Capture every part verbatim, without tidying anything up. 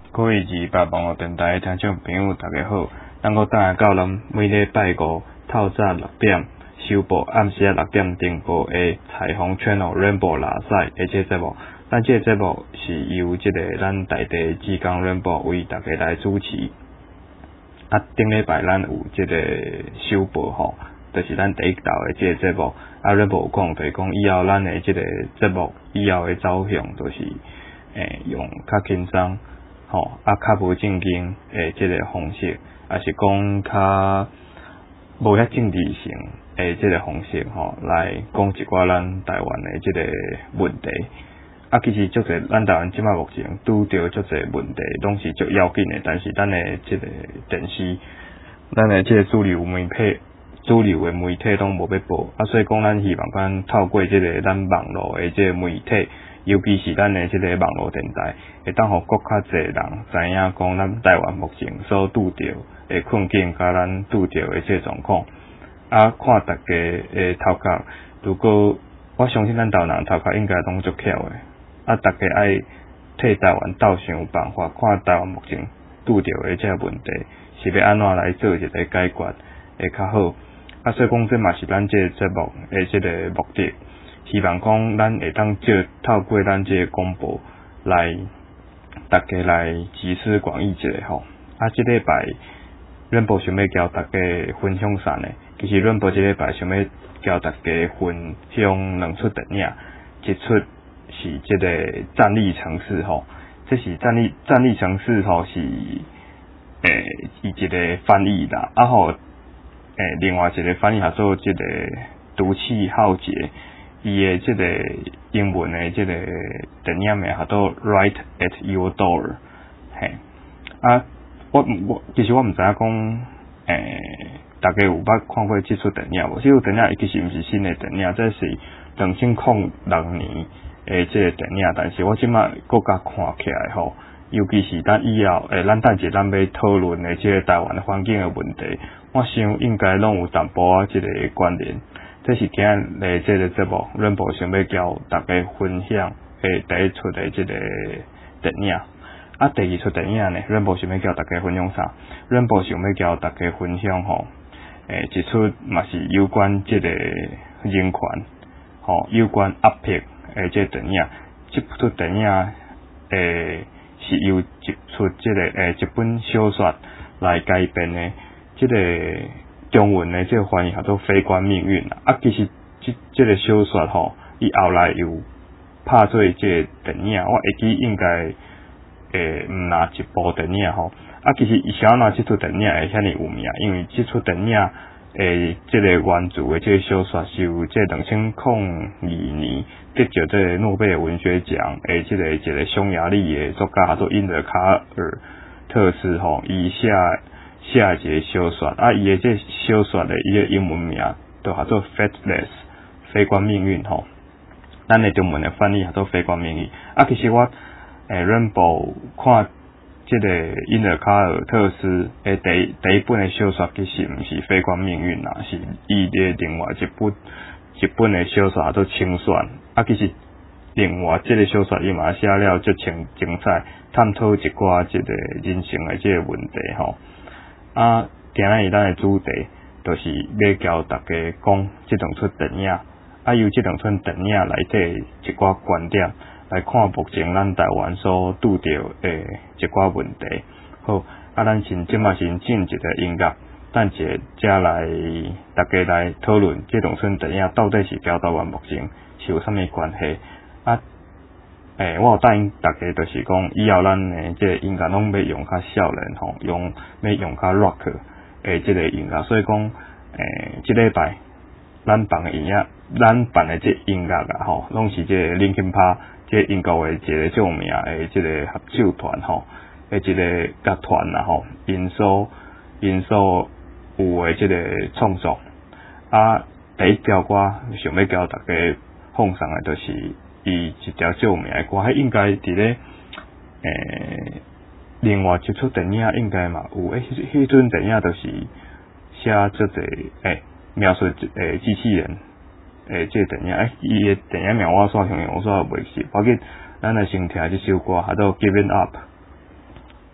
各位二八网络电台的听众朋友，大家好！咱搁等下到咱每礼拜五透早六点首播，暗时啊六点重播的彩虹 Channel Rainbow 拉赛的这个节目。咱这个节目是由这个咱在地志工 Rainbow 为大家来主持。啊，顶礼拜咱有这个首播吼，就是咱第一道的这个节目。啊 ，Rainbow 有讲就是讲以后咱的这个节目以后的走向，就是诶用较轻松。吼、哦，啊，较无正经诶，即个方式，啊是讲较无遐政治性诶，即个方式吼、哦，来讲一寡咱台湾诶即个问题。啊，其实足侪咱台湾即摆目前拄着足侪问题，拢是足要紧诶。但是咱诶即个电视，咱诶即个主流媒体、主流诶媒体拢无要报，啊，所以讲咱希望咱透过即个咱网络诶即个媒体。尤其是咱的这个网络电台，会当互更较侪人知影讲咱台湾目前所拄着的困境，甲咱拄着的这个状况。啊，看大家的头壳，如果我相信咱台湾人头壳应该拢足巧的。啊，大家爱替台湾斗想办法，看台湾目前拄着的这个问题，是要安怎来做一个解决会较好。啊，所以讲这嘛是咱这个节目的这个目的。希望讲咱会当借透过咱这个广播来，大家来集思广益一下吼。啊，这礼拜阮部想要交大家分享啥呢？其实阮部这礼拜想要交大家分享两出电影，一出是这个战力城市吼，这是战力战力城市吼是诶伊一个翻译啦，啊吼诶另外一个翻译叫做这个毒气浩劫。伊诶，即个英文诶，即个电影名叫做 Right at Your Door， 嘿，啊，我我其实我毋知影讲，诶，大家有捌看过即出电影无？即出电影其实毋是新诶电影，这是两千零六年诶即个电影，但是我即摆搁甲看起来吼，尤其是咱以后诶，咱等者咱要讨论诶即个台湾环境诶问题，我想应该拢有淡薄仔即个关联。这是今日的这个节目，阮部想要交大家分享诶第一出的这个电影。啊，第二出电影呢，阮部想要交大家分享啥？阮部想要交大家分享吼，诶，一出嘛是有关这个人权，吼，有关压迫诶这个电影。这出电影诶是由一出这个诶一本小说来改编的，这个。中文的这个翻译叫做《非关命运》啊，其实这这个小说吼，伊后来有拍做这个电影，我会记应该诶毋若一部电影吼。啊，其实伊啥若这出电影会遐尼有名，因为这出电影诶，这个原著的这个小说是由这两千零二年得着这个诺贝尔文学奖诶，这个一个匈牙利的作家叫做因德卡尔特斯吼，以下。写一个小说啊，伊诶这小说的伊个英文名都叫做 Fateless， 非关命运吼。咱诶中文诶翻译叫做非关命运。啊，其实我诶阮部看即个因德卡尔特斯诶第第一本诶小说，其实毋是非关命运啦，是伊诶另外一本一本诶小说叫做清算。啊，其实另外即个小说伊嘛写了足精精彩，探讨一寡即个人性诶即个问题吼。啊，今日咱诶主题就是要交大家讲即两出电影，啊，由即两出电影内底一寡观点来看目前咱台湾所拄着诶一寡问题。好，啊，咱先即马先进一个音乐，等者才来大家来讨论即两出电影到底是交台湾目前是有啥物关系啊？诶、欸，我有答应大家，就是讲以后咱诶即个音乐拢要用较少年吼，用要用较 rock 诶即个音乐，所以讲诶，即礼拜咱放诶音乐，咱办诶即音乐啊吼，拢是即个 Linkin Park 即英国诶一个著名诶即个合奏团吼，诶一个乐团啦吼，因所因所有诶即个创作啊，第一条歌想要交大家放上诶，就是。伊一条著名诶歌，迄应该伫咧诶，另外一出电影应该嘛有诶，迄迄阵电影就是写做者诶描述诶机器人诶即、这个电影诶，伊诶电影名我煞想用，我煞袂记，包括咱来先听即首歌，叫做 Giving Up。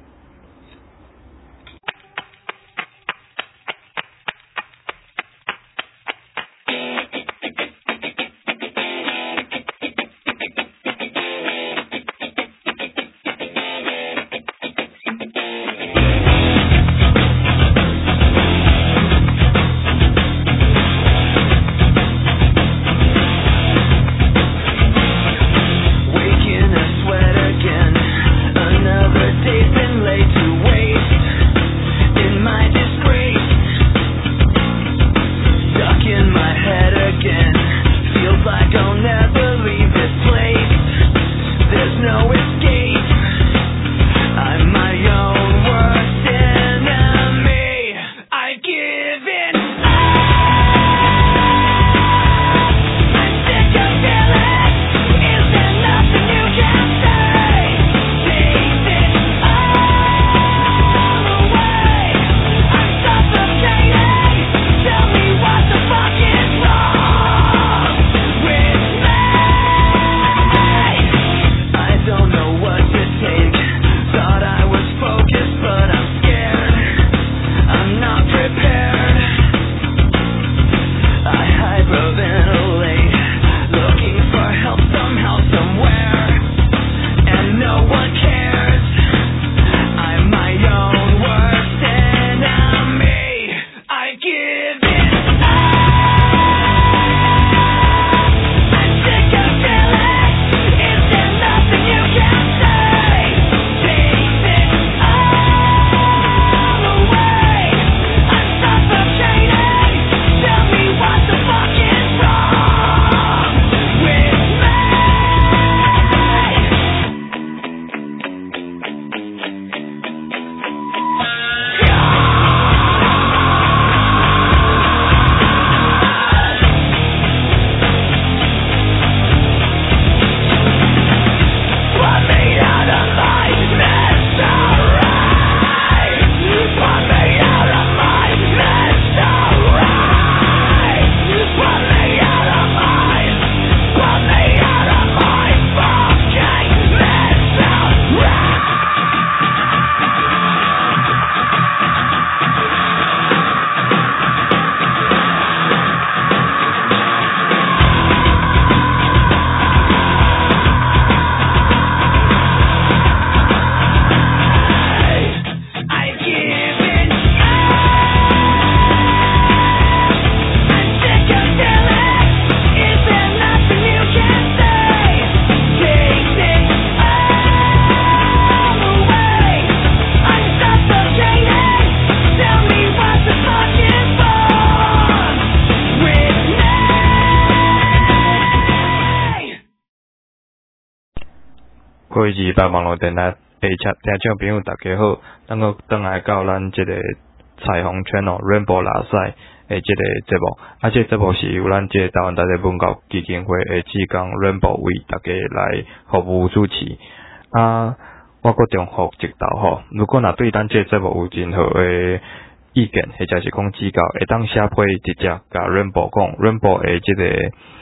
各位二百网络电台诶，听听众朋友大家好，咱个转来到咱即个彩虹 channel Rainbow 拉赛诶，即个节目，啊，即个节目是由咱即个台湾大家文教基金会诶志工 Rainbow 为大家来服务主持。啊，我搁重复一道吼，如果若对咱即个节目有任何诶意见，或者是讲指教，会当写批直接甲 Rainbow 讲 ，Rainbow 诶即个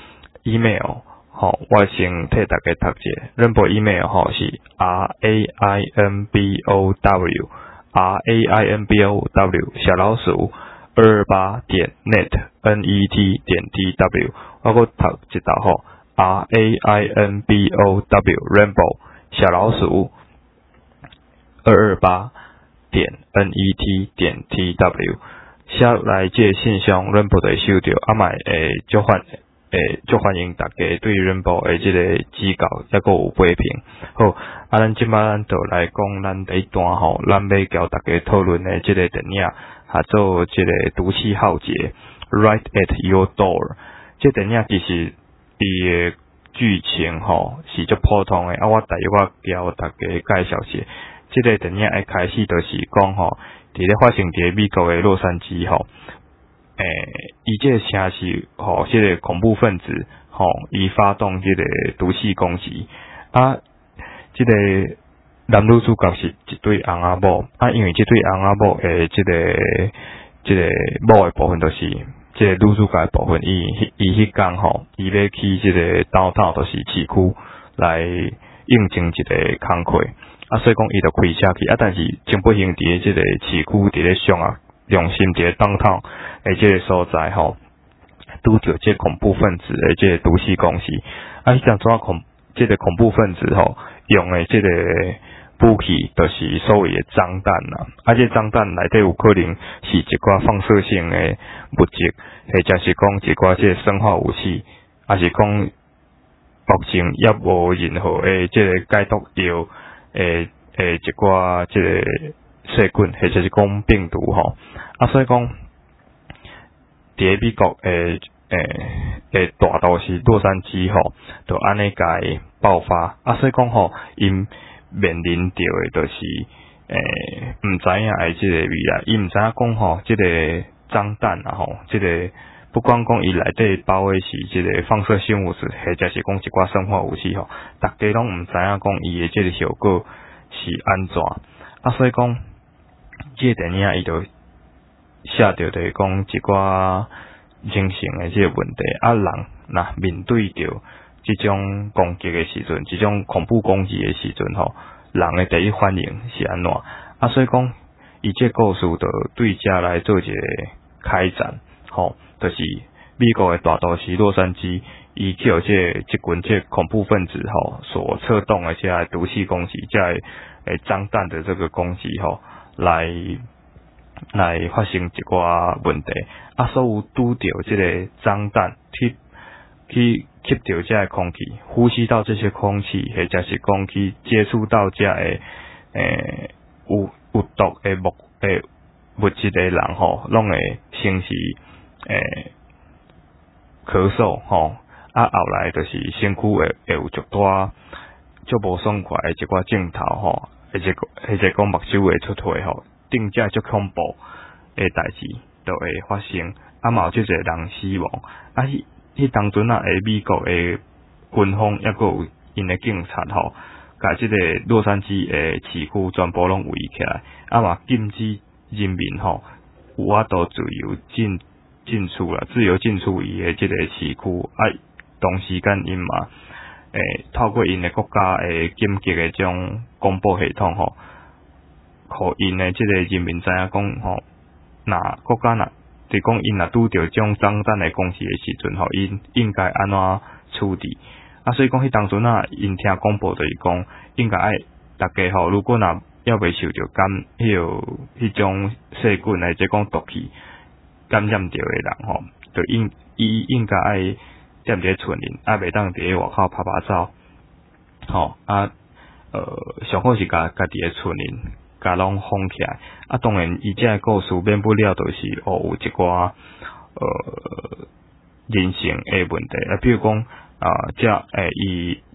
email。好，我先替大家读者 ，Rainbow email 吼是 r a i n b o w r a i n b o w 小老鼠二二八点 net n e t 点 t w， 我搁读一道吼 r a i n b o w Rainbow 小老鼠二二八点 n e t 点 t w 写来这信箱 ，Rainbow 就会收到，啊嘛会就欢。诶，足欢迎大家对 Rainbow 诶即个指教，抑个有批评。好，啊，咱即摆咱就来讲咱第一段吼，咱要交大家讨论诶即个电影，啊做即个毒气浩劫 ，Right at Your Door。即电影其实伊诶剧情吼是足普通诶，啊，我大约我交大家介绍下。即个电影一开始就是讲吼，伫咧发生伫美国诶洛杉矶吼。诶，伊这个城市吼，即、这个恐怖分子吼，伊发动即个毒气攻击啊！即、这个男女主角是一对翁仔某啊，因为即对翁仔某诶，即、这个即、这个某诶部分就是即个女主角诶部分，伊伊迄天吼，伊要去即个岛岛就是市区来应征一个工课啊，所以讲伊就开车去啊，但是前不幸伫即个市区伫咧上啊。用心伫咧当趟诶，即个所在吼，拄着即恐怖分子诶，即个毒气攻击。啊，迄阵怎恐即个恐怖分子吼，用诶即个武器，就是所谓诶脏弹啦。啊，即脏弹内底有可能是一寡放射性诶物质，或者是讲一寡即个生化武器，啊是讲目前也无任何诶即个解毒药诶诶一寡即个。细菌或者是讲病毒吼，啊，所以讲，伫美国诶诶诶大都市洛杉矶吼，就安尼甲伊爆发，啊，所以讲吼，因面临着诶就是诶毋知影诶即个未来，伊毋知影讲吼，即、这个脏弹啊吼，即、这个不管讲伊内底包诶是即个放射性物质，或者是讲一寡生化武器吼，大家拢毋知影讲伊诶即个效果是安怎，啊，所以讲。即个电影伊就写着就是讲一寡人性诶即个问题，啊人若面对着即种攻击诶时阵，即种恐怖攻击诶时阵吼，人诶第一反应是安怎？啊，所以讲伊即个故事就对遮来做一个开展，吼，就是美国诶大都市洛杉矶，伊去有即个即群即个恐怖分子吼所策动诶遮毒气攻击，遮诶脏弹的这个攻击吼。来来发生一寡问题，啊，所有拄着即个脏弹去去吸着这个空气，呼吸到这些空气，或者是讲去接触到这个诶有有毒诶物诶物质诶人吼，拢会先是诶咳嗽吼，啊后来就是身躯会会有足大足无爽快诶一寡镜头吼。或者或者讲目睭会出血吼，定价足恐怖诶代志都会发生，啊嘛有即个人死亡，啊迄迄当阵啊，诶美国诶军方抑个有因诶警察吼，甲即个洛杉矶诶市区全部拢围起来，啊嘛禁止人民吼有法度自由进进出啦，自由进出伊诶即个市区，啊同时间因嘛。诶，透过因诶国家诶紧急诶种广播系统吼，互因诶即个人民知影讲吼，若国家若就讲因若拄着种脏弹诶攻击诶时阵吼，因应该安怎处理？啊，所以讲迄当阵啊，因听广播就是讲，应该爱大家吼，如果若要未受着感迄个迄种细菌诶，即讲毒气感染着诶人吼，就应伊应该爱。踮伫厝里，啊，袂当伫咧外口拍拍走，吼啊，呃，上好是甲家己诶厝里，甲拢封起来。啊，当然，伊这个故事免不了就是哦有一寡呃人性诶问题啊，比如讲啊，这诶伊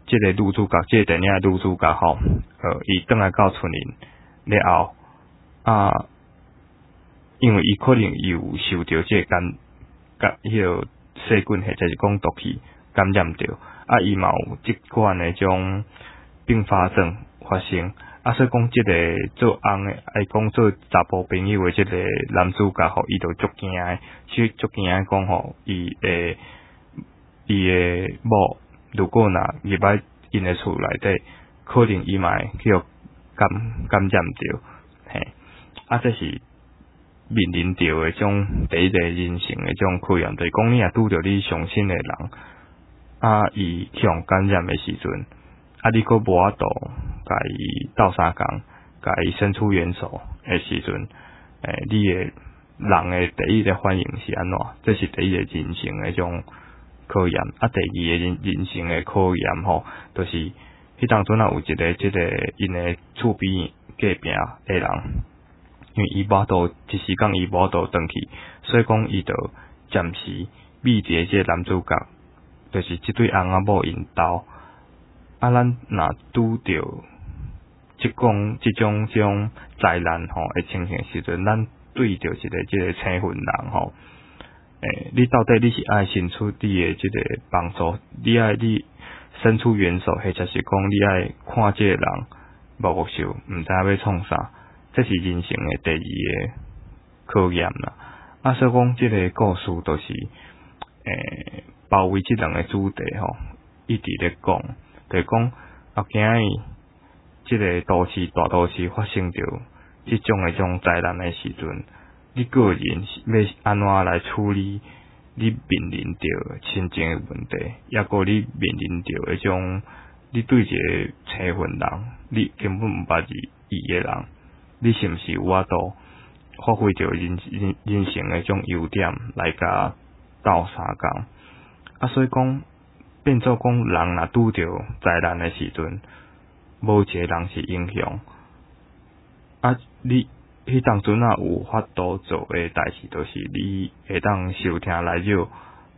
即个女主角，即个电影女主角吼，呃，伊转来到村里了后，啊，因为伊可能有受着即个感感迄个细菌或者是讲毒气感染着，啊，伊嘛有即款诶种并发症发生。啊，所以讲即个做翁诶，爱讲做查甫朋友诶，即个男主角吼，伊就足惊诶，去足惊诶讲吼，伊诶，伊诶某如果若入来因诶厝内底，可能伊嘛会去感感染着，嘿，啊，这是面临着诶种第一个人性诶种考验，就是讲你若拄着你上亲诶人，啊，伊向感染诶时阵。啊！你阁无法度，甲伊斗相共，甲伊伸出援手诶时阵，诶，你诶人诶第一个反应是安怎？这是第一个人性诶种考验。啊，第二个人人性诶考验吼，就是迄当阵啊有一个即个因诶厝边隔壁诶人，因为伊无法度一时间伊无法度转去，所以讲伊就暂时密伫即个男主角，就是即对翁仔某因兜。啊，咱若拄着即讲即种即种灾难吼诶情形时阵，咱对着一个即个青云人吼，诶，你到底你是爱伸出你诶即个帮助，你爱你伸出援手，或者是讲你爱看即个人无受，毋知影要创啥，这是人生诶第二个考验啦。啊，所以讲即个故事都是诶包围即两个主题吼，一直咧讲。就是讲，后今日即个都市大都市发生着即种诶种灾难诶时阵，你个人要安怎来处理你面临着亲情诶问题，抑个你面临着迄种你对一个青云人，你根本毋捌伊诶人，你是毋是有法度发挥着人人人性诶种优点来甲斗相共？啊，所以讲。变做讲人若拄着灾难诶时阵，无一个人是英雄。啊，你迄当阵啊有法度做诶代志，就是你会当收听来就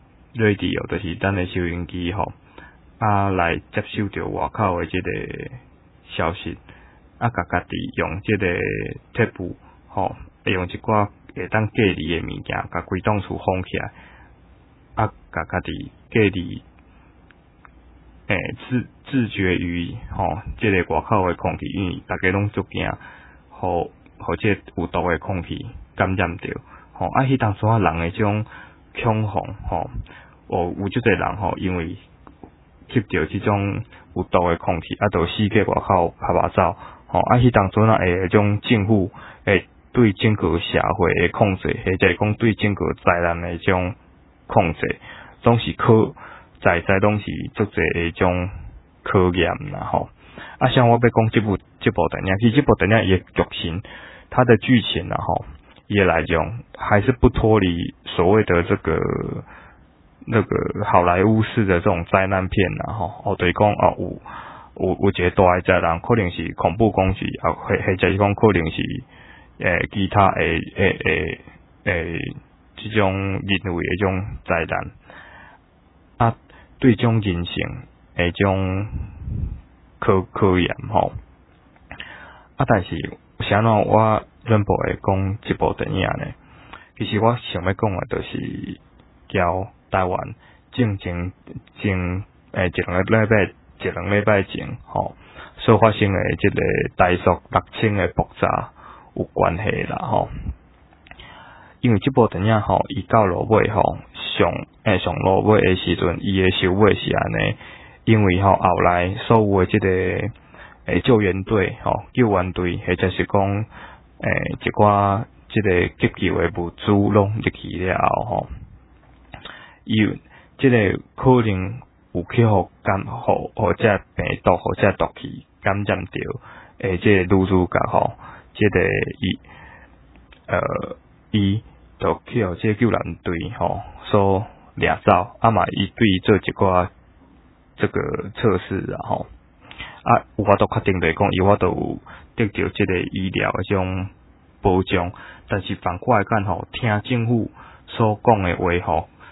radio， 就是咱诶收音机吼，啊来接收着外口诶即个消息，啊甲家己用即个贴布吼，会用一寡会当隔离诶物件，甲规栋厝封起来，啊甲家己隔离。诶，自自绝于吼，即、这个外口诶空气，因为大家拢足惊，互互即有毒诶空气感染着，吼啊，迄当时啊人诶种恐慌，吼，哦有即个人吼，因为吸着即种有毒诶空气，啊，就死去外口拍拍走，吼啊，迄当时啊诶种政府诶对整个社会诶控制，或者讲对整个灾难诶种控制，总是可。在在拢是足侪迄种考验啦吼，啊像我要讲这部这部电影，其实这部电影也剧情，它的剧情啦吼，也来讲还是不脱离所谓的这个那个好莱坞式的这种灾难片啦吼，哦对讲哦有有有一个大诶灾难，可能是恐怖攻击，啊或或者是讲可能是诶其他诶诶诶诶这种人为诶种灾难啊。对种人性诶种考考验吼，啊，但是啥喏我忍不会讲这部电影呢？其实我想要讲诶，就是交台湾正正正诶一两个礼拜一两礼拜前吼所发生诶即个台塑六轻诶爆炸有关系啦吼。因为这部电影吼，伊到落尾吼上诶上落尾诶时阵，伊诶收尾是安尼，因为吼后来所有诶即个诶救援队吼救援队，或者是讲诶一寡即个急救诶物资拢入去了后吼，伊即个可能有去互感互互即个病毒互即个毒气感染着诶即个女主角吼，即个伊呃。伊就去互即个救援队吼所掠走，啊嘛伊对伊做一寡这个测试啊吼，啊有法度确定来讲，伊法度有得到即个医疗诶种保障，但是反过来讲吼，听政府所讲诶话吼，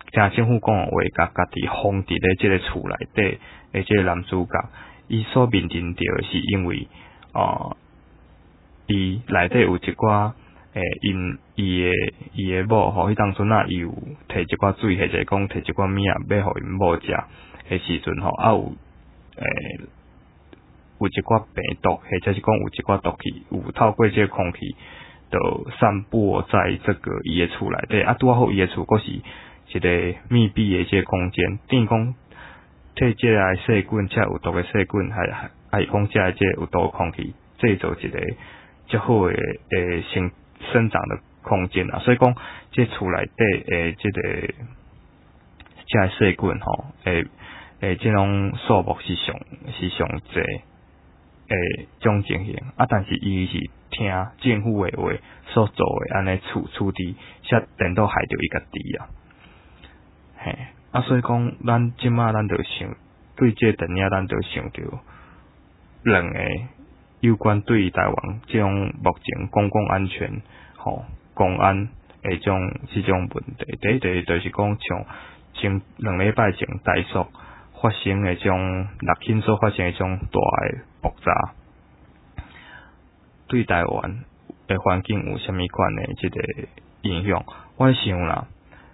正政府讲诶话，甲家己封伫咧即个厝内底诶，即个男主角，伊所面临着诶是因为哦，伊内底有一寡诶，因伊诶伊诶某吼，迄当阵啊，伊有摕一寡水，或者讲摕一寡物啊，要互因某食诶时阵吼，啊有诶。有一寡病毒，或者是讲有一寡毒气，有透过这个空气，就散播在这个伊诶厝内底。啊，拄好伊诶厝阁是一个密闭诶这个空间，等于讲替这个细菌，遮有毒诶细菌，还还还讲遮这有毒空气，制造一个较好诶诶生生长的空间啊。所以讲，这厝内底诶这个遮细菌吼，诶诶，这种数目是上是上济。诶，种情形啊，但是伊是听政府诶话所做诶，安尼处处理，才等到害着伊家己啊。嘿，啊，所以讲，咱即马咱着想，对这电影咱着想着两个有关对台湾即种目前公共安全、吼公安诶种即种问题，第一个就是讲像前两礼拜前台塑发生诶种六轻所发生诶种大诶爆炸，对台湾诶环境有虾米款诶即个影响？我想啦，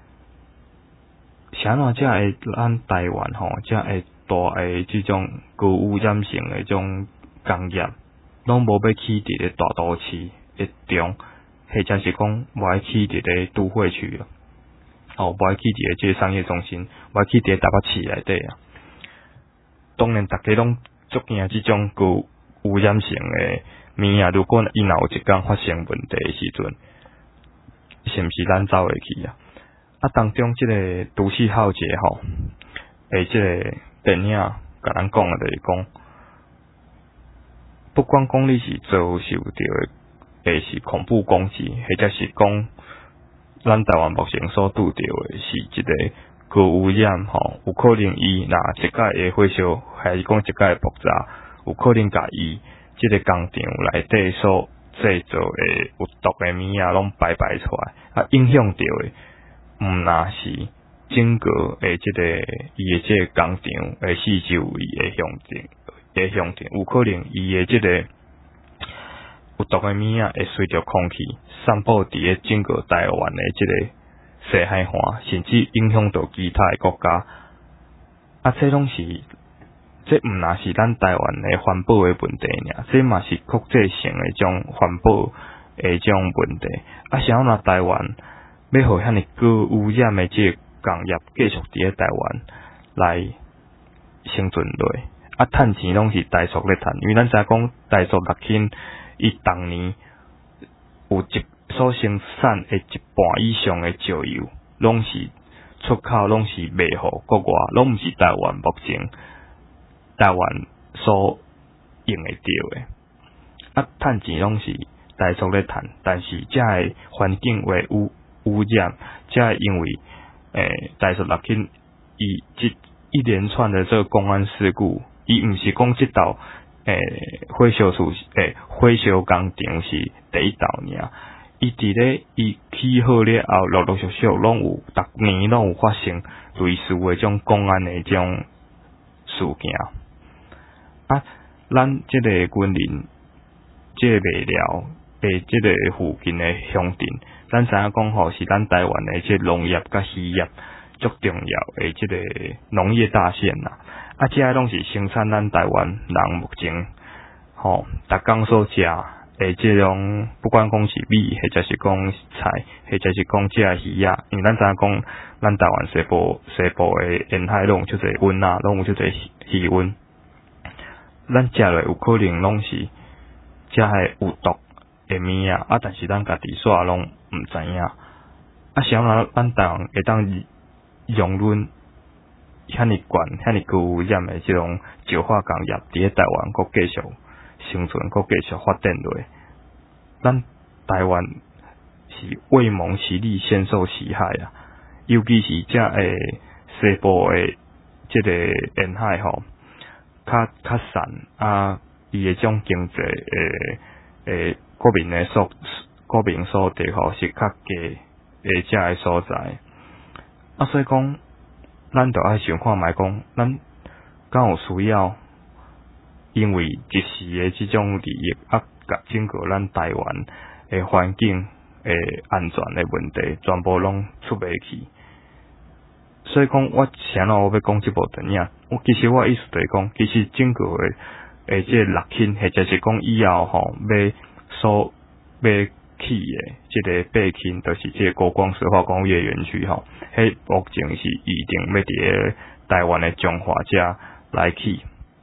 啥哪才会咱台湾吼，才会大诶即种高污染性诶种工业，拢无要起伫咧大都市诶中，或者是讲无爱起伫咧都会区啊，哦，无爱起伫咧即个商业中心，无爱起伫咧台北市内底啊。当然，大家拢足惊即种高污染性诶物啊，如果伊若有一天发生问题诶时阵，是毋是咱走会去啊？啊，当中即个都市浩劫吼，诶，即个电影甲咱讲诶就是讲，不管讲你是遭受到诶是恐怖攻击，或者是讲咱台湾目前所拄着诶是一个高污染吼，有可能伊若一届会火烧，还是讲一届会爆炸，有可能甲伊即个工厂内底所制造诶有毒诶物啊，拢排排出来，啊，影响到诶，毋若是整个诶即个伊诶即个工厂诶四周围诶乡镇诶乡镇，有可能伊诶即个有毒诶物啊，会随着空气散布伫诶整个台湾诶即个西海岸，甚至影响到其他诶国家。啊，这拢是，这毋若是咱台湾诶环保诶问题尔，这嘛是国际性诶种环保诶种问题。啊，想要拿台湾要互遐尼高污染诶即个工业继续伫咧台湾来生存落，啊，趁钱拢是台塑咧趁，因为咱知影讲台塑六轻，伊逐年有一所生产诶一半以上诶石油，拢是出口，拢是卖互国外，拢毋是台湾目前台湾所用会着诶。啊，趁钱拢是台塑咧趁，但是遮个环境为污污染，遮因为诶台塑六轻伊即一连串的这个公安事故，伊毋是讲即道诶火烧厝诶火烧工厂是第一道尔。伊伫咧伊起好了后，陆陆续续拢有，逐年拢有发生类似诶种公安诶种事件。啊，咱即个军人，即个卖料诶，即个附近诶乡镇，咱知影讲吼是咱台湾诶即农业甲渔业足重要诶，即个农业大县呐。啊，遮拢是生产咱台湾人目前吼逐工所食。诶，即种不管讲是米，或者是讲菜，或者是讲遮鱼啊，因为咱知影讲，咱台湾西部西部诶沿海拢有足侪温啊，拢有足侪气温，咱食落有可能拢是遮诶有毒诶物啊，啊，但是咱家己煞拢毋知影，啊，想若咱台湾会当容忍遐尼悬、遐尼高污染诶即种石化工业伫咧台湾阁继续生存，阁继续发展落，咱台湾是未蒙其利先受其害啊！尤其是遮诶西部诶即个沿海吼，较较散啊，伊诶种经济诶诶国民诶所国民所得吼是较低诶遮诶所在， 啊，所以讲，咱着爱想看卖讲，咱敢有需要，因为一时诶即种利益啊，甲整个咱台湾诶环境诶安全诶问题，全部拢出袂去。所以讲，我啥咯，我要讲即部电影。我其实我意思就是讲，其实整个诶诶，即个六轻，或者是讲以后吼，要所要起诶，即个八轻，就是即个国光石化工业园区吼，迄目前是预定要伫台湾诶中华遮来起。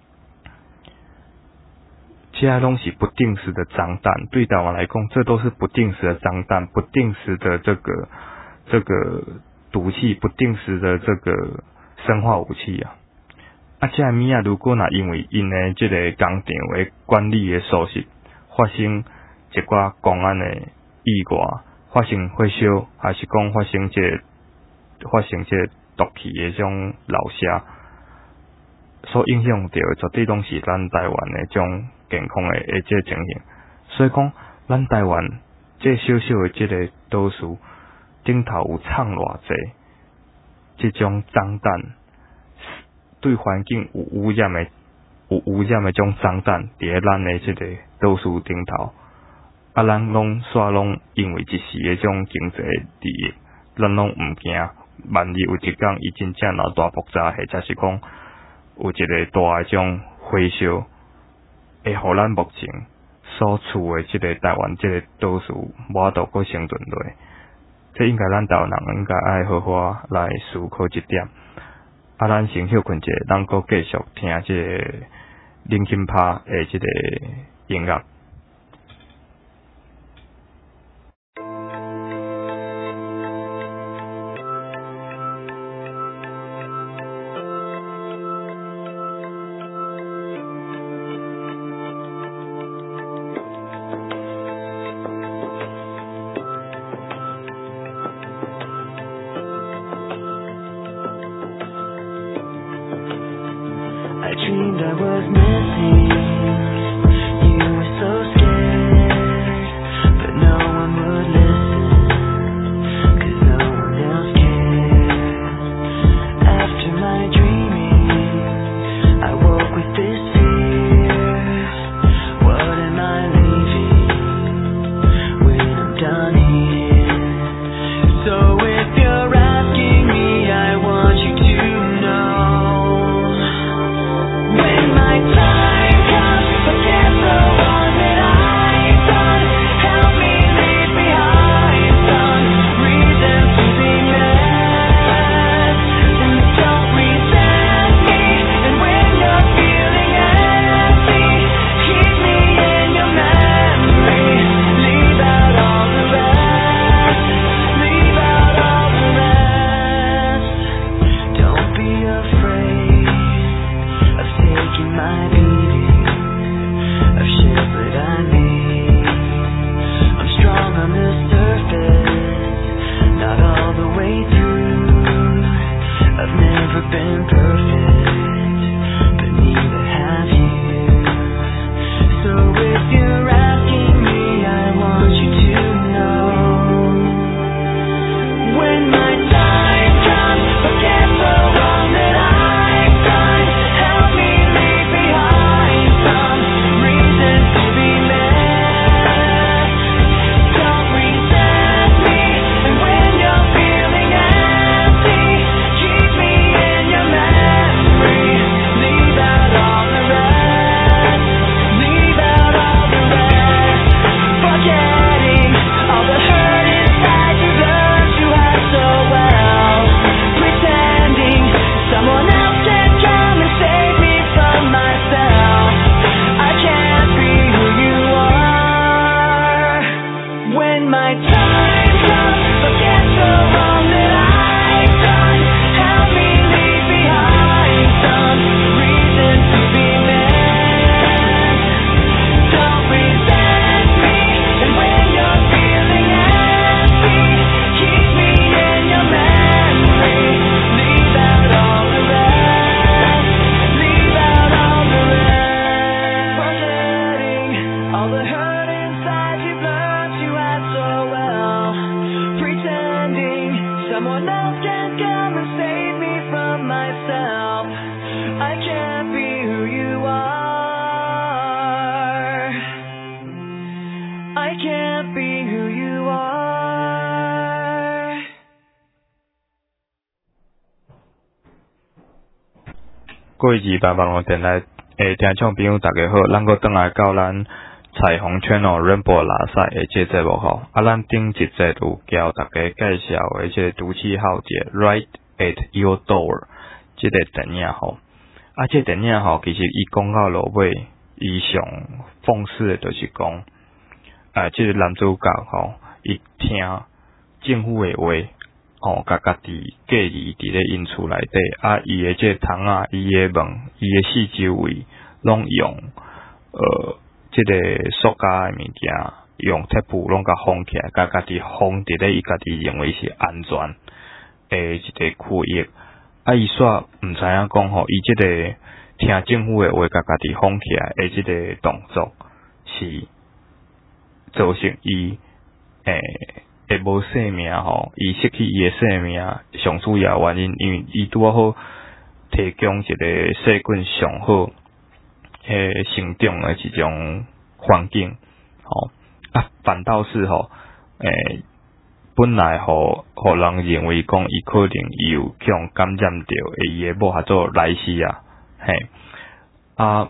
这拢是不定时的脏弹，对台湾来讲，这都是不定时的脏弹，不定时的这个这个。毒气不定时的这个生化武器啊，啊，这物啊，如果若因为因的这个工厂的管理的疏失，发生一寡公安的意外，发生火烧，还是讲发生这个、发生这个毒气的这种漏射，所影响到的绝对拢是咱台湾的这种健康的的这个情形。所以讲，咱台湾这小小的这个岛屿。顶头有藏偌济，即种脏弹对环境有污染的、有污染的种脏弹，伫咧咱的即个岛屿顶头，啊，咱拢煞拢因为一时的种经济利益，咱拢毋惊，万一有一天伊真正若大爆炸，或者是讲有一个大的种火烧，会互咱目前所处的即个台湾即个岛屿无法度阁生存落。这应该咱台湾人应该爱好好来思考一点。啊，咱先休困者，咱阁继续听这个林肯拍的这个音乐。 I dreamed I was missing. You were so scared, but no one would listen, 'cause no one else cared. After my dreaming, I woke with this fear. What am I leaving when I'm done here? So if you're asking me, I want you to been perfect, but neither have you. So if you're asking me, I want you to know, when my time comes, forget the wrong that I've done. Help me leave behind some reason to be left. Don't resent me, and when you're feeling empty, keep me in your memory. Leave out all the rest. Leave out all the rest. Forgetting all the hurt inside you learned to hide so well. Pretending someone else can come and save me from myself. I can't be who you are. When my time comes, forget the wrong that I've done. Help me leave behind some reason to be left. Don't resent me, and when you're feeling empty, keep me in your memory. Leave out all the rest. Leave out all the rest. Forgetting all the hurt inside you've learned to hide so well. Pretending someone else can come I can't be who you are. 各位二百网络电台诶听众朋友大家好，咱搁转来到咱彩虹 Channel Rainbow 拉赛诶这节目吼，啊咱顶一节有交大家介绍诶这个毒气浩劫 Right at Your Door 这个电影吼，啊这个电影吼其实伊讲到落尾，伊上讽刺诶就是讲，啊这个男主角吼，伊听政府诶话。哦，甲家己隔离伫咧因厝内底，啊，伊诶这窗啊，伊诶门，伊诶四周围，拢用呃，即、这个塑胶诶物件，用贴布拢甲封起来，甲家己封伫咧伊家己认为是安全诶一个区域。啊，伊煞毋知影讲吼，伊即个听政府诶话，甲家己封起来诶即个动作，是造成伊诶。会无性命吼，伊失去伊诶性命，上主要原因，因为伊拄好提供一个细菌上好诶成长诶一种环境，吼啊反倒是吼诶本来互互人认为讲伊可能有强感染着伊诶某叫做莱西啊，嘿啊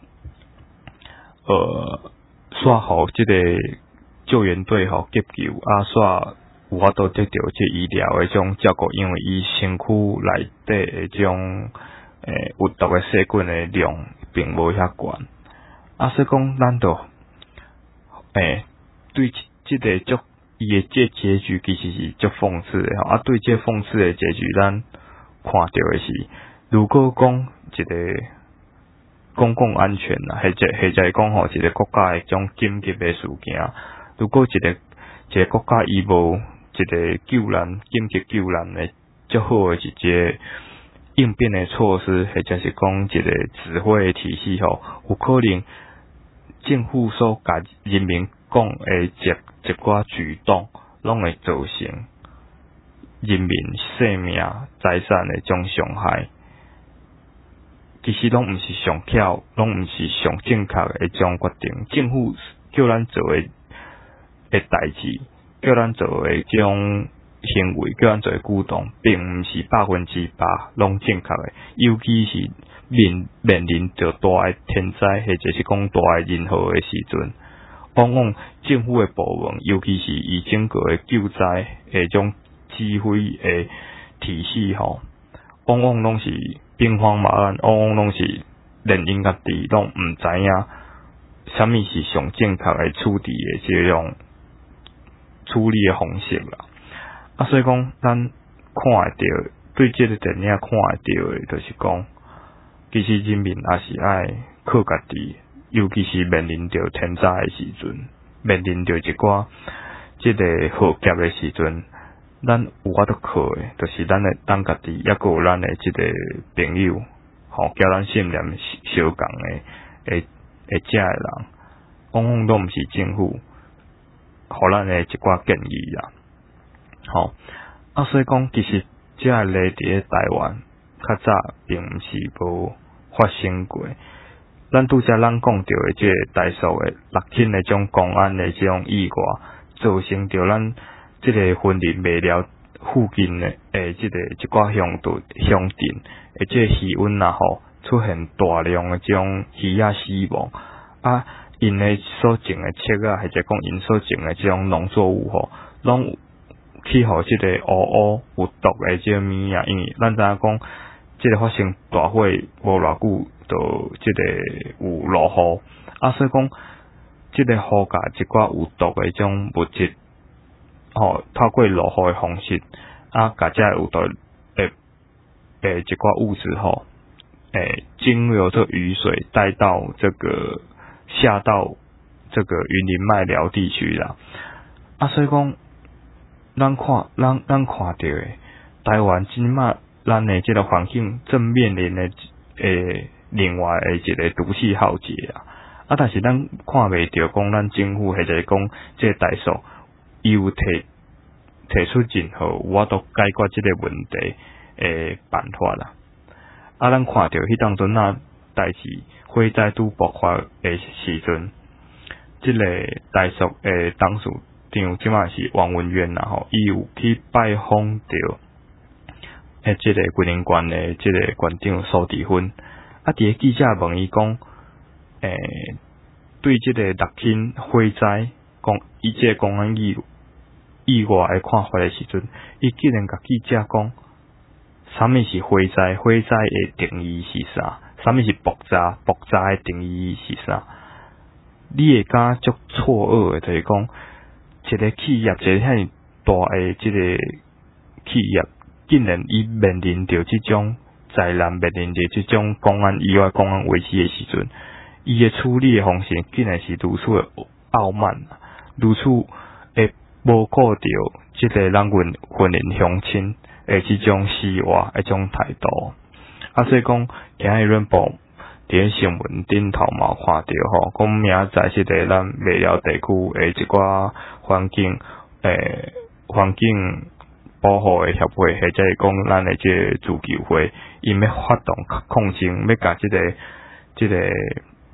呃煞互即个救援队吼急救啊煞。有法度得到这医疗诶种照顾，因为伊身躯内底诶种诶有毒诶细菌诶量并无遐悬，啊，所以讲咱就诶对即个足伊诶这结局其实是足讽刺诶吼，啊，对这讽刺诶结局，咱看到诶是，如果讲一个公共安全啊，或者或者讲吼一个国家诶种紧急诶事件，如果一个一个国家伊无一个救难、紧急救难的较好的一个应变的措施，或者是讲一个指挥的体系吼，有可能政府所甲人民讲的一一寡举动，拢会造成人民生命、财产的种伤害。其实拢毋是上巧，拢毋是上正确的一种决定。政府叫咱做的的代志。叫咱做诶这种行为，叫咱做诶举动，并毋是百分之百拢正确诶。尤其是面面临着大诶天灾，或者是讲大诶任何诶时阵，往往政府诶部门，尤其是以整个诶救灾诶种指挥诶体系吼，往往拢是兵荒马乱，往往拢是连因家己拢毋知影，啥物是上正确诶处理诶这种。处理的方式啦，啊，所以讲咱看会到，对这个电影看会到的，就是讲，其实人民也是爱靠家己，尤其是面临着天灾的时阵，面临着一寡这个浩劫的时阵，咱有法度靠的，就是咱的咱家己，也有咱的这个朋友，吼，叫咱信任相共的，诶诶，遮的人，往往都毋是政府。互咱诶一寡建议啦，吼啊，所以讲其实这个例伫咧台湾较早并毋是无发生过。咱拄则咱讲到诶，即个台塑诶六轻诶种公安诶即种意外，造成着咱即个婚礼未了附近诶诶，即个一寡乡镇乡镇诶，即个气温呐吼出现大量诶即种鱼仔死亡啊。因诶所种诶册啊，或者讲因所种诶即种农作物吼，拢去互即个乌乌有毒诶即个物啊。因为咱知影讲，即个发生大火无偌久，就即个有落雨啊，所以讲即个雨甲一寡有毒诶种物质，吼，透过落雨诶方式啊，甲遮有毒诶诶一寡物质吼，诶经由这雨水带到这个。下到这个云林麦寮地区啦，啊，所以讲，咱看，咱咱看到诶，台湾即马咱诶即个环境正面临诶诶另外诶一个毒气浩劫啊，啊，但是咱看袂到讲咱政府或者讲即个台塑，伊有提提出任何有法度解决即个问题诶办法啦，啊，咱看到迄当阵啊代志。火灾拄爆发诶时阵， 即个台塑诶董事长即马是王文渊啦吼，伊有去拜访着诶即个桂林县诶即个县长苏治芬，啊，伫个记者问伊讲，诶，对即个六轻火灾，讲伊即个公安意意外诶看法诶时阵，伊竟然甲记者讲，啥物是火灾？火灾诶定义是啥？啥物是爆炸？爆炸诶定义是啥？你会感足错愕诶，就是讲一个企业，一个遐大诶即个企业，竟然伊面临着即种灾难，面临着即种公安意外、公安危机诶时阵，伊诶处理诶方式竟然是如此诶傲慢，如此会无顾着即个咱阮婚姻乡亲诶即种死活诶种态度。啊，所以讲今日阮报伫新闻顶头嘛看到吼，讲明仔载即个咱未了地区诶一寡环境诶环境保护诶协会，或者是讲咱诶即个自救会，因要发动抗争，要甲即个即个诶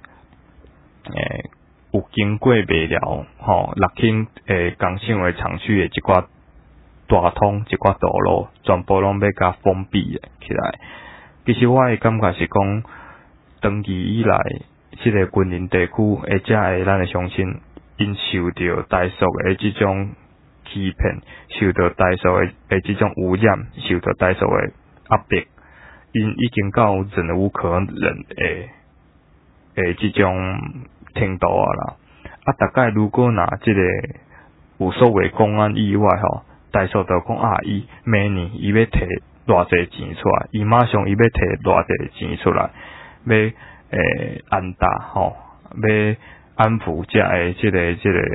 有经过未了吼，六轻诶工厂诶厂区诶一寡大通一寡道路，全部拢要甲封闭起来。其实我诶感觉是讲，长期以来，即个军林地区诶，遮诶咱诶乡亲，因受到台塑诶即种欺骗，受到台塑诶诶即种污染，受到台塑诶压迫，因已经到忍无可忍诶诶即种程度啊啦。啊，大概如果拿即个有所谓公安意外吼，台塑就讲啊，伊明年伊要摕偌济钱出来，伊马上伊要摕偌济钱出来，要诶安大吼，要安抚遮诶即个即个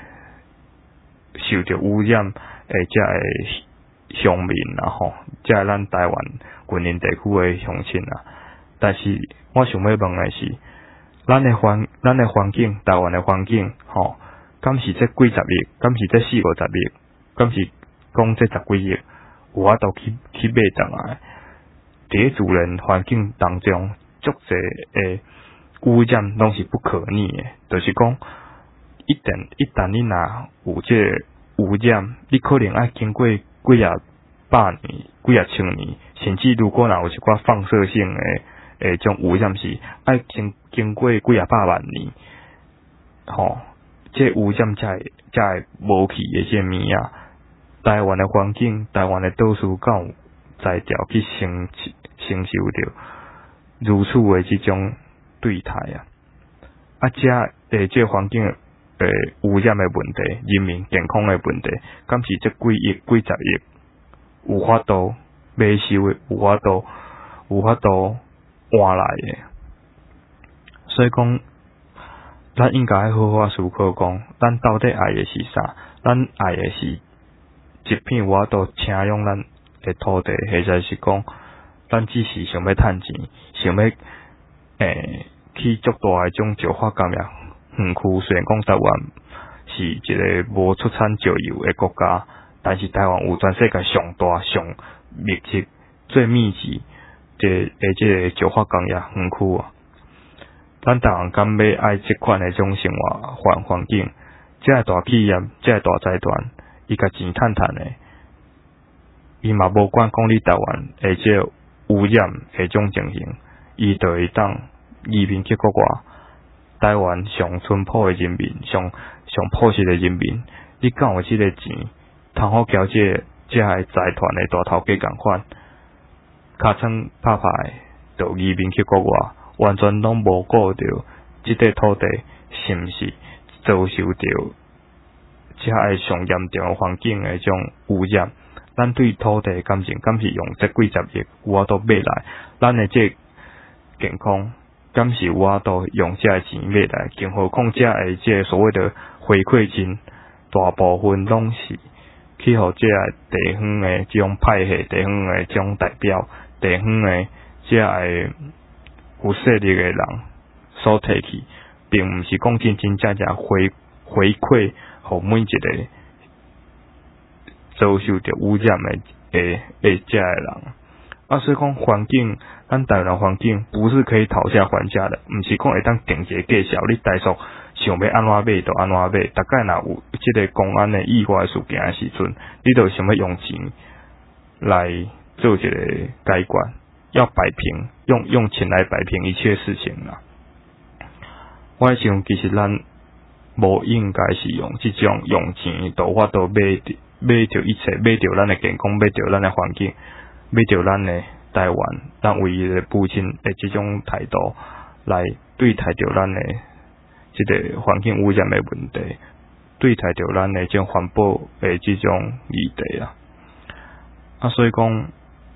受着污染诶遮诶乡民啦吼，遮咱台湾军林地区诶乡亲啊。但是我想要问诶是，咱诶环咱诶环境，台湾诶环境吼，敢是这几十亿，敢是这四五十亿，敢是讲这十几亿？有法度去去买倒来，伫自然环境当中，足侪诶污染拢是不可逆诶。就是讲，一旦一旦你若有这个污染，你可能爱经过几啊百年、几啊千年，甚至如果若有一寡放射性诶诶种污染是爱经经过几啊百万年，吼，这污染才会才会无去诶这物啊。台湾的环境，台湾的岛屿敢有才调去承承受着如此的这种对待啊！啊，遮诶，这环境诶污染的问题，人民健康的问题，敢是这几亿、几十亿有法度买收的，有法度有法度换来的。所以讲，咱应该好好思考讲，咱到底爱的是啥？咱爱的是一片有法度请用咱的土地，或者是讲，咱只是想要趁钱，想要诶去足大诶种石化工业园区。虽然讲台湾是一个无出产石油诶国家，但是台湾有全世界上大、上密集、最密集这诶这个石化工业园区啊。咱台湾敢要爱即款诶种生活环环境，这个大企业，这个大财团。伊甲钱趁趁诶，伊嘛无管讲你台湾诶即个污染诶种情形，伊就会当移民去国外。台湾上淳朴诶人民，上上朴实诶人民，你敢有即个钱，通好交即个即个财团诶大头家共款，尻川拍拍诶，就移民去国外，完全拢无顾着即块土地是毋是遭受着遮个上严重环境诶种污染，咱对土地感情，敢是用这几十亿有法度买来？咱诶这健康，敢是有法度用遮个钱买来？更何况遮个这所谓的回馈金，大部分拢是去互遮个地方诶这种派系、地方诶这种代表、地方诶遮个有势力诶人所摕去，并毋是讲真真正正回回馈。互每一个遭受着污染的诶诶遮个人，啊，所以讲环境，咱台湾环境不是可以讨价还价的，毋是讲会当定一个价数，你台塑想要安怎买就安怎买，大概若有即个公安的意外事件的时阵，你就想要用钱来做一个解决，要摆平，用用钱来摆平一切事情啦。我想其实咱无应该是用即种用钱，都法度买买着一切，买着咱的健康，买着咱的环境，买着咱的台湾，咱唯一的父亲的即种态度来对待着咱的即个环境污染的问题，对待着咱的种环保的即种议题啊。啊，所以讲，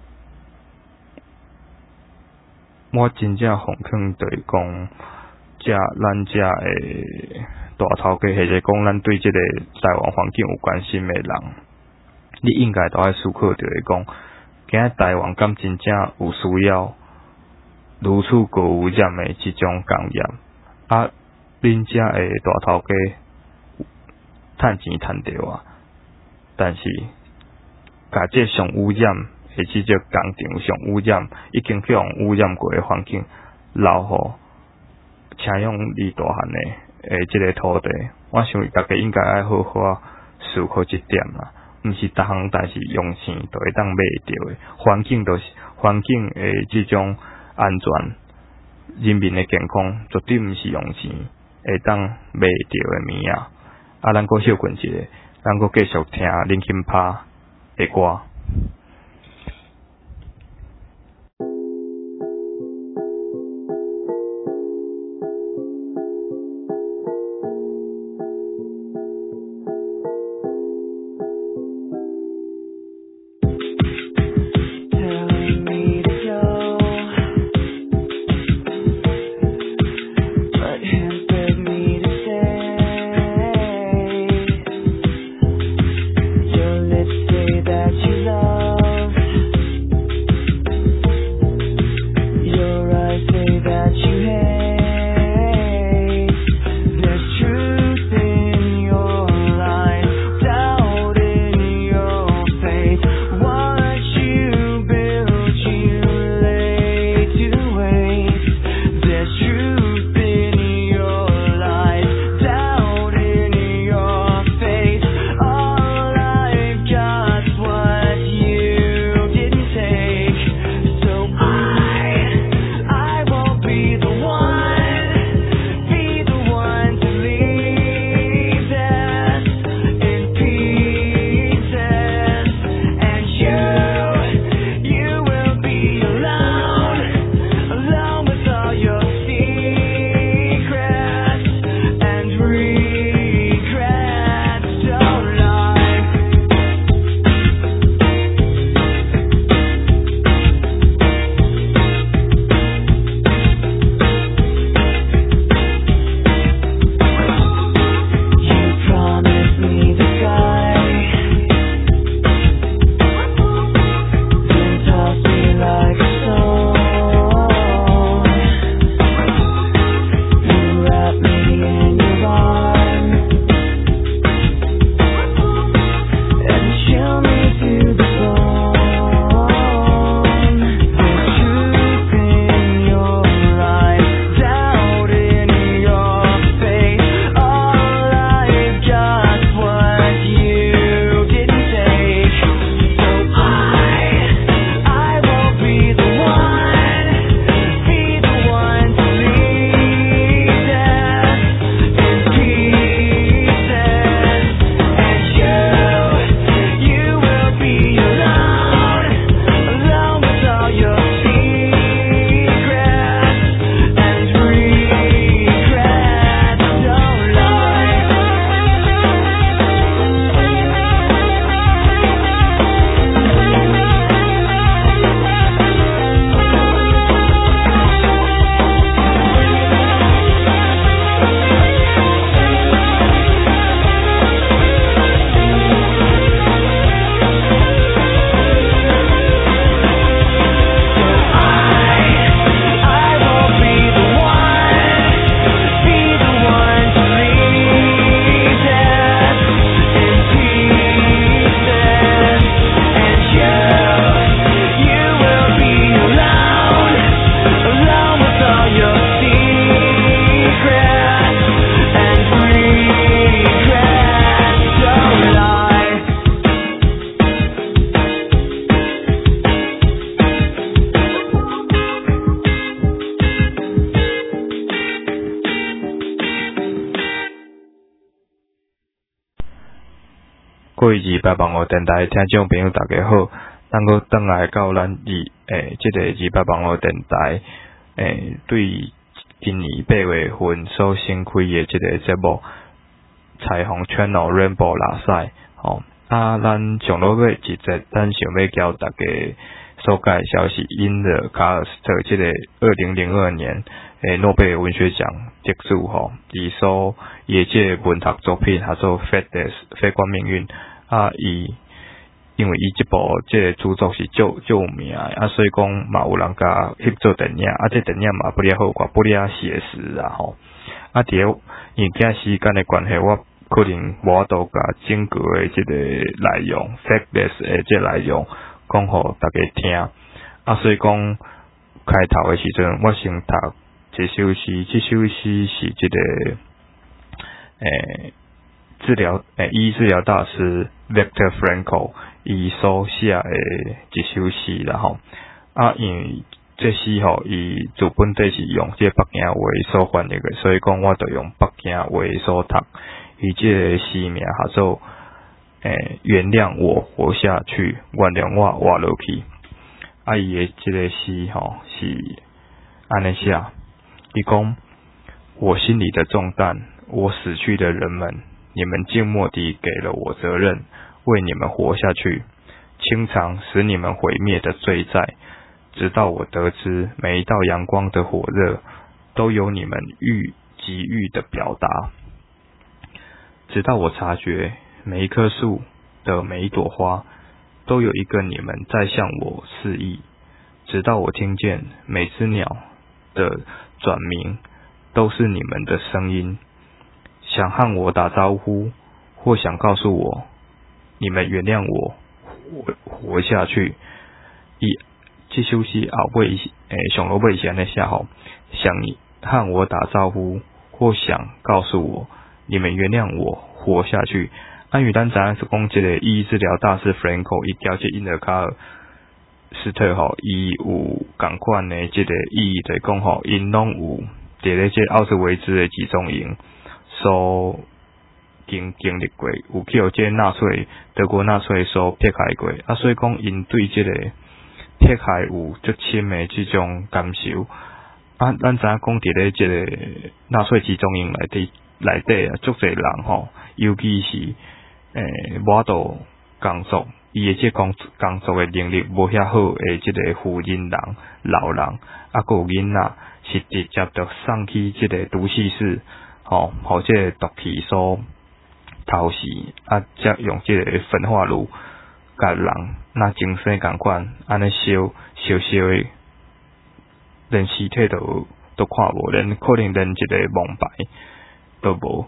我真正奉劝就是讲，遮咱遮的大头家，或者讲咱对即个台湾环境有关心的人，你应该都爱思考着是讲，今仔台湾敢真正有需要如此高污染的即种工业？啊，恁遮的大头家趁钱趁着啊，但是甲这上污染的即个工厂上污染，已经去用污染过的环境留互请用你大汉的诶即个土地，我想大家应该爱好好思考这点啦。毋是逐项代志用钱就会当买着的，环境就是环境诶即种安全、人民的健康，绝对毋是用钱会当买着的物啊！啊，咱搁休困一下，咱搁继续听林肯拍的歌。 What you 各位二八网络电台听众朋友大家好，咱搁转来到咱二诶，即、这个二八网络电台诶，对今年八月份所新开的即个节目彩虹 Channel Rainbow 拉赛，吼、哦、啊，咱上落尾一节，咱想要交大家所介绍是因的卡尔斯特即个二零零二年诶诺贝尔文学奖得主吼，伊所伊即个文学作品叫做《Fate》非观命运啊，伊因为伊即部即个著作是足足有名的啊，所以讲嘛有人甲翕做电影啊，这电影嘛不哩好看，不哩啊写实啊吼啊，伫个因为时间的关系，我可能无法度甲整个的即个内容 factless 的即个内容讲互大家听啊，所以讲开头的时阵，我先读一首诗，这首诗是即个诶治疗诶医治疗大师 Viktor Frankl 伊所写的一首诗啦吼啊，因为这诗吼伊自本底是用即个北京话所翻译的，所以讲我就用北京话所读。伊即个诗名叫做诶原谅我活下去，原谅我活落去。啊，伊的即个诗吼是安尼写，伊讲我心里的重担，我死去的人们，你们静默地给了我责任，为你们活下去，清偿使你们毁灭的罪债，直到我得知每一道阳光的火热都有你们欲给予的表达。直到我察觉每一棵树的每一朵花都有一个你们在向我示意，直到我听见每只鸟的转鸣都是你们的声音，想和我打招呼，或想告诉我你们原谅我活活下去。以这首诗后尾诶上落尾是安尼写吼，想和我打招呼，或想告诉我你们原谅我活下去。按与咱知影是讲即个意义治疗大师 Frankl 伊调节因德卡尔斯特吼，伊有共款的即个意义，就是讲吼，因拢有伫咧即奥斯维兹的集中营所经经历过，有去互即纳粹德国纳粹所迫害过啊，所以讲因对即个迫害有足深的即种感受啊。咱知影讲伫咧即个纳粹集中营内底。内底啊，足侪人吼，尤其是诶，无法度工作，伊诶即工工作诶能力无遐好诶，即个富人人、老人啊，个有囡仔是直接着送去即个毒气室，吼，互即个毒气所偷死啊，则用即个焚化炉甲人那精神共款，安尼烧烧烧诶，连尸体都都看无，连可能连一个蒙牌都无，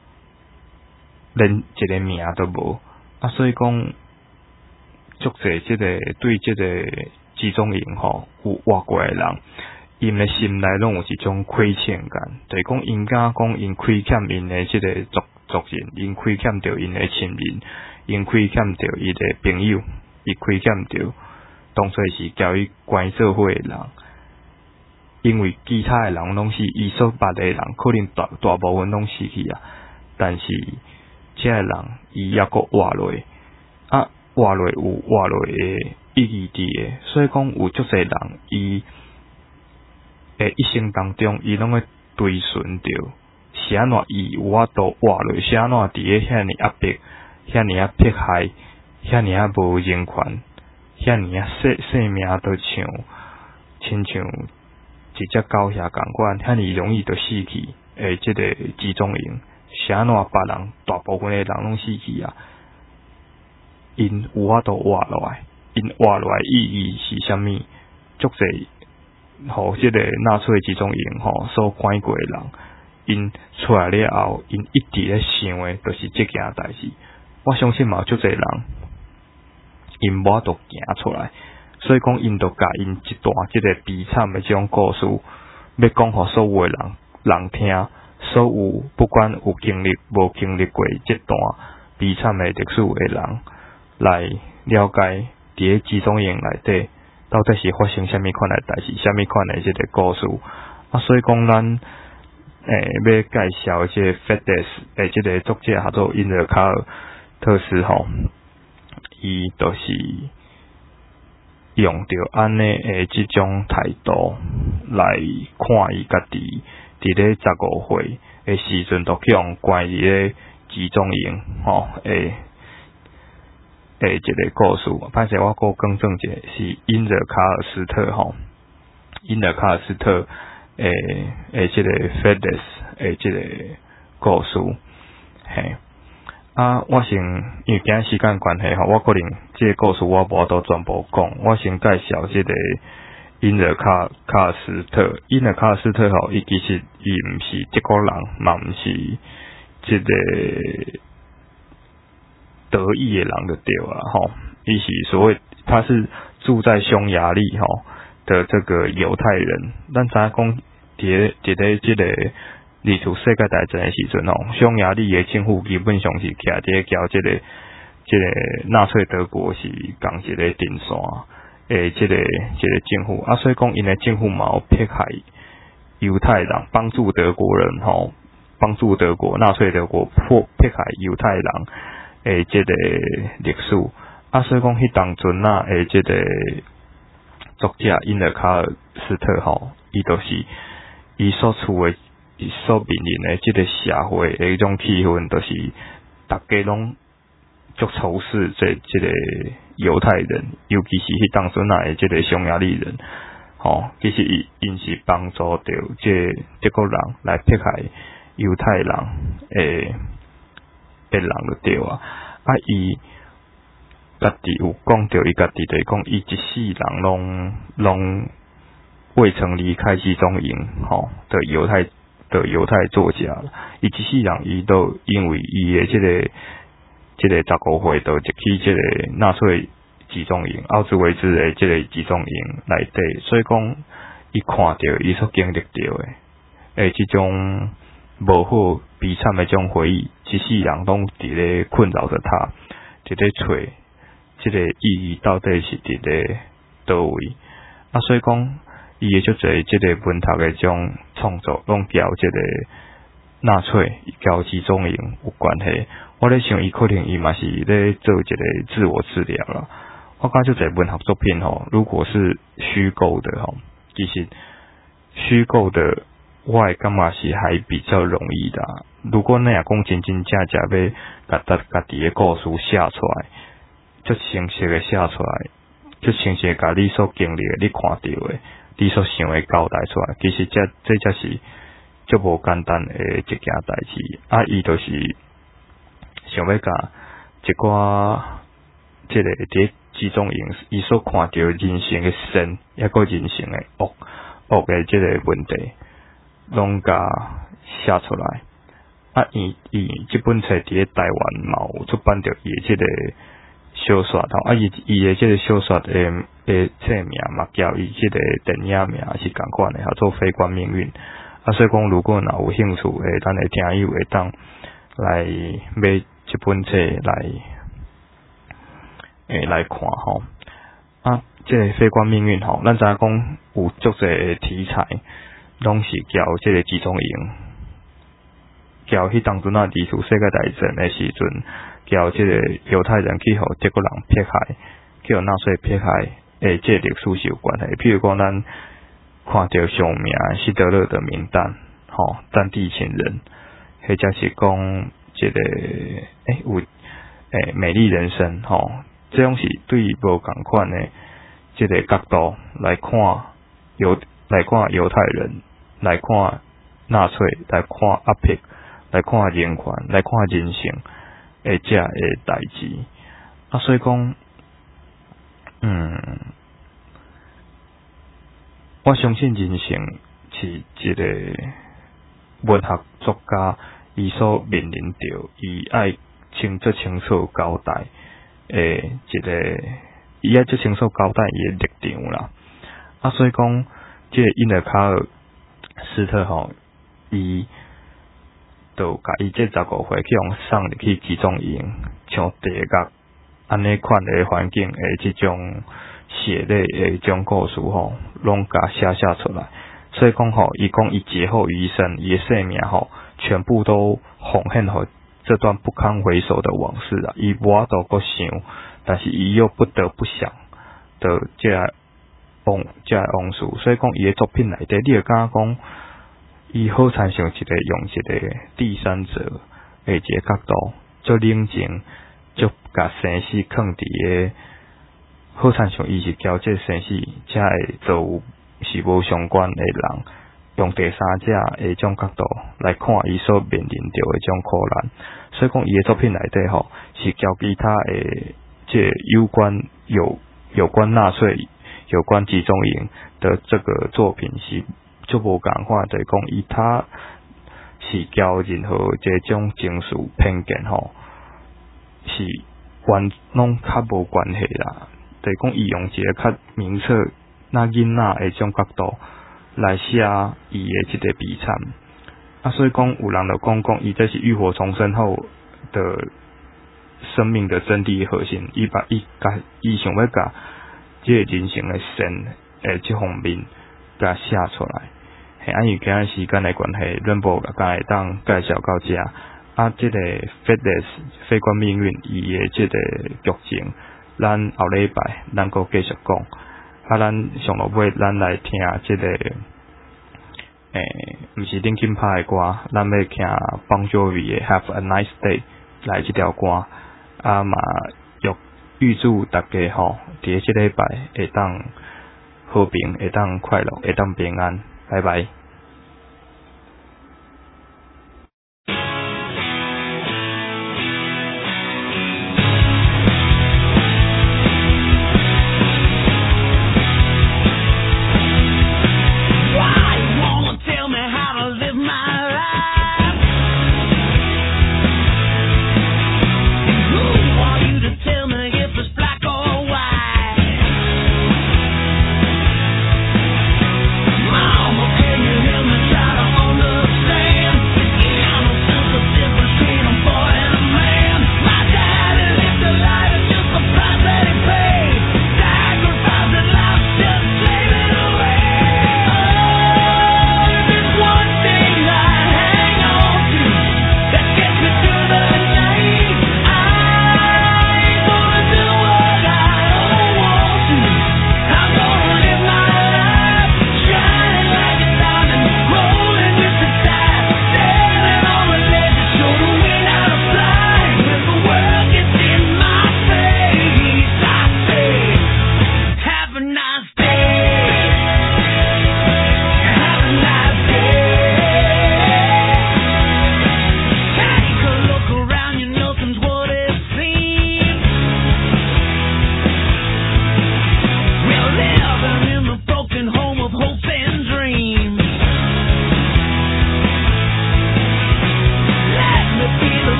连一个名都无啊！所以讲，足侪即个对即个集中营吼有活过诶人，因诶心内拢有一种亏欠感，就是讲因敢讲因亏欠因诶即个族族人，因亏欠着因诶亲人，因亏欠着伊诶朋友，伊亏欠着当初是交伊关做伙诶人。因为其他的人拢是伊所捌的人，可能大大部分拢死去啊。但是这个人伊抑阁活落，啊活落有活落的意义伫的，所以讲有足侪人伊诶一生当中，伊拢会追寻着是安怎伊有法度活落，是安怎伫咧遐尼压迫、遐尼啊迫害、遐尼啊无人权、遐尼啊生生命都像亲像。一只狗遐共款，遐尼容易就死去诶！即个集中营，是安怎别人大部分诶人拢死去啊？因有法度活落来，因活落来意义是啥物？足侪互即个纳粹集中营吼所关过诶人，因出来了后，因一直咧想诶，就是即件代志。我相信嘛，足侪人因无法度行出来。所以讲，因就甲因一段即个悲惨的即种故事，要讲互所有的人人听，所有不管有经历无经历过即段悲惨的历史的人，来了解伫咧集中营内底到底是发生啥物款的代志，啥物款的即个故事啊。所以讲，咱诶要介绍即个 Fate 诶即个作者叫做因德卡尔特斯吼，伊就是用着安尼诶即种态度来看伊家己伫咧十五岁诶时阵，都去用关于咧集中营吼诶诶一个故事。歹势我搁更正者是因惹卡尔斯特吼，因惹卡尔斯特诶诶即个 Fedes 诶即个故事嘿。啊，我先因为今日时间关系吼，我可能这个故事我无法度全部讲，我先介绍这个因惹卡卡尔斯特。因惹卡尔斯特吼，伊其实伊毋是德国人，嘛毋是这个德意的人就对了吼。伊是所谓他是住在匈牙利吼的这个犹太人。咱知影讲伫伫咧这个二次世界大战的时阵吼，匈牙利的政府基本上是徛伫交这个这个纳粹德国是共一个阵线诶，这个这个政府啊，所以讲因的政府嘛有迫害犹太人，帮助德国人吼，帮助德国纳粹德国迫迫害犹太人诶，这个历史啊，所以讲迄当阵啊诶，这个作者因惹卡尔斯特吼，伊就是伊所处的。伊所面临的即个社会的迄种气氛，就是大家拢足仇视这即个犹太人，尤其是迄当阵啊的即个匈牙利人，吼、哦，其实伊因是帮助到即德国人来迫害犹太人诶诶人就对啊，啊伊家己有讲到伊家己就是讲，伊一世人拢拢未曾离开集中营，吼、哦、的犹太。的犹太作家，伊一世人伊都因为伊的即个即个十五岁都入去即个纳粹集中营奥兹维兹的即个集中营内底，所以讲伊看到伊所经历到的诶即种无好悲惨的种回忆，一世人拢伫咧困扰着他，伫咧找即个意义到底是伫咧倒位啊，所以讲。伊诶足侪即个文学诶种创作，拢交即个纳粹、交集中营有关系。我咧想，伊可能伊嘛是咧做一个自我治疗啦。我感觉足侪文学作品吼，如果是虚构的吼，其实虚构的，我会感觉是还比较容易的。如果你若讲真真正正要甲家家己诶故事写出来，足清晰诶写出来，足清晰甲你所经历诶，你看到诶。你所想的交代出来，其实这这才是足无简单的一件代志。啊，伊就是想要甲一寡即个伫集中营，伊所看到人性的善，抑个人性的恶恶的即个问题，拢甲写出来。啊，伊伊即本册伫咧台湾嘛有出版着伊的即个小说，啊，伊伊的即个小说诶。诶，册名嘛叫伊即个电影名是共款诶，叫做《非关命运》。啊，所以讲，如果若有兴趣诶，咱诶听友会当来买即本册来诶来看吼。啊，即个《非关命运》吼，咱知影讲有足侪诶题材，拢是交即个集中营，交迄当阵啊，二次世界大战诶时阵，交即个犹太人去互德国人迫害，去互纳粹迫害。诶，这历史是有关系。譬如讲，咱看到上名希特勒的名单，吼、哦，战地情人，或者是讲这个诶有诶美丽人生，吼、哦，这种是对无共款的这个角度来看犹来看犹太人，来看纳粹，来看压迫，来看人权，来看人性诶，这诶代志啊，所以讲。嗯，我相信人性是一个文学作家伊所面临到，伊爱清楚清楚交代诶一个，伊爱足清楚交代伊诶立场啦。啊，所以讲，这个因惹卡尔斯特吼，伊就甲伊这十五岁去用送入去集中营，像地狱。安尼款的环境诶，即种血泪诶，种故事吼，拢甲写写出来。所以讲吼，伊讲伊劫后余生，伊诶生命吼，全部都奉献互这段不堪回首的往事啊，伊无法度阁想，但是伊又不得不想的这往这往事，所以讲伊的作品内底，你会感觉讲，伊好参像一个用一个第三者的一个角度，足冷静，足甲生死放伫个，好参像伊是交这生死，才会做是无相关的人。用第三者诶种角度来看伊所面临到诶种苦难，所以讲伊诶作品内底吼是交其他诶这有关有有关纳粹、有关集中营的这个作品是就无共款，就是讲伊他是交任何这种情绪偏见吼是完拢较无关系啦，就是讲伊用一个较明确那囡仔诶种角度。来写伊的即个悲惨啊，所以讲有人就讲讲伊这是浴火重生后的生命的真谛核心，伊把伊甲伊想要甲即个人生的善诶即方面甲写出来。嘿，啊，因今日时间的关系，润波甲会当介绍到遮啊，即、這個 Fateless 非关命运伊的即个剧情，咱后礼拜咱阁继续讲。啊，咱上落尾，咱来听即、這个，诶，毋是顶金拍的歌，咱要听 Bon Jovi 的 Have a Nice Day 来即条歌，啊嘛，预预祝大家吼，伫即礼拜会当和平，会当快乐，会当平安，拜拜。